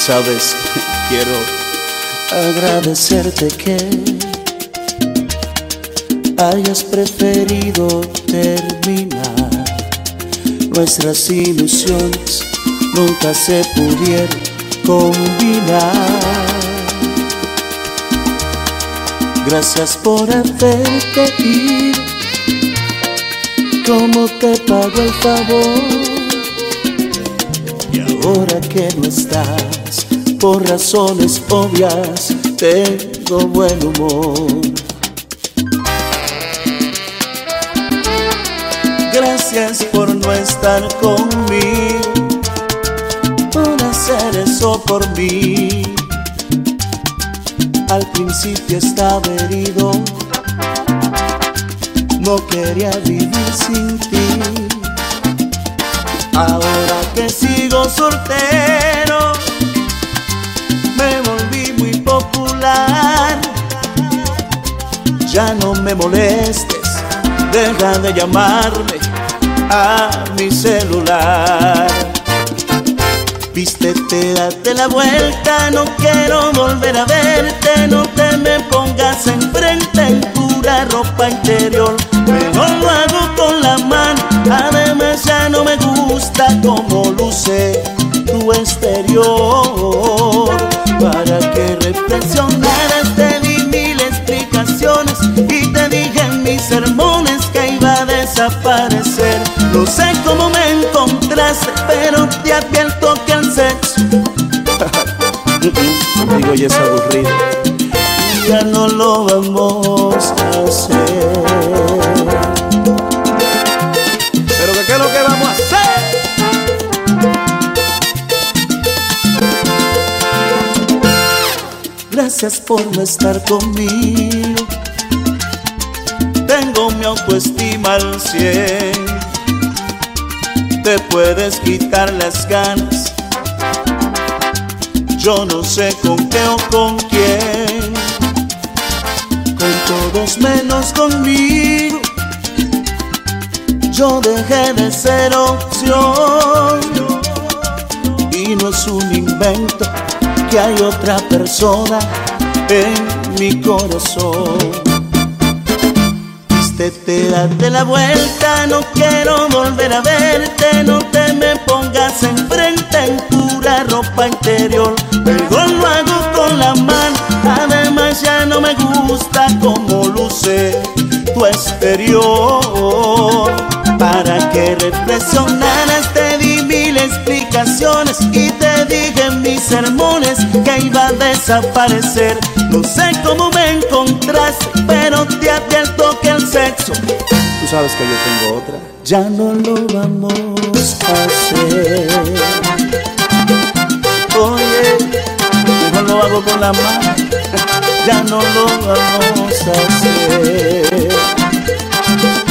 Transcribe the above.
sabes, quiero agradecerte que hayas preferido terminar. Nuestras ilusiones nunca se pudieron combinar. Gracias por haberte ido. ¿Cómo te pago el favor? Y ahora que no estás, por razones obvias, tengo buen humor. Gracias por no estar conmigo, por hacer eso por mí. Al principio estaba herido, no quería vivir sin ti. Ahora que sigo soltero, me volví muy popular. Ya no me molestes, deja de llamarme a mi celular. Vístete, date la vuelta, no quiero volver a verte. No te me pongas enfrente en pura ropa interior. Mejor lo hago con la mano, además ya no me gusta cómo luce tu exterior. Para que reflexionaras te di mil explicaciones y te dije en mis sermones que iba a desaparecer. No sé cómo me encontraste, pero te advierto que el sexo contigo ya es aburrido y ya no lo vamos a hacer. Pero ¿qué es lo que vamos a hacer? Gracias por no estar conmigo. Tengo mi autoestima al 100. Te puedes quitar las ganas, yo no sé con qué o con quién. Con todos menos conmigo, yo dejé de ser opción. Y no es un invento que hay otra persona en mi corazón. Vístete, date la vuelta, no quiero volver a verte. No te me pongas enfrente en pura ropa interior. Mejor lo hago con la mano, además ya no me gusta cómo luce tu exterior. Para que reflexionaras te di mil explicaciones y te dije en mis sermones que iba a desaparecer. No sé cómo me encontraste, pero te advierto que el sexo, tú sabes que yo tengo otra, ya no lo vamos a hacer. Oye, mejor lo hago con la mano, ya no lo vamos a hacer.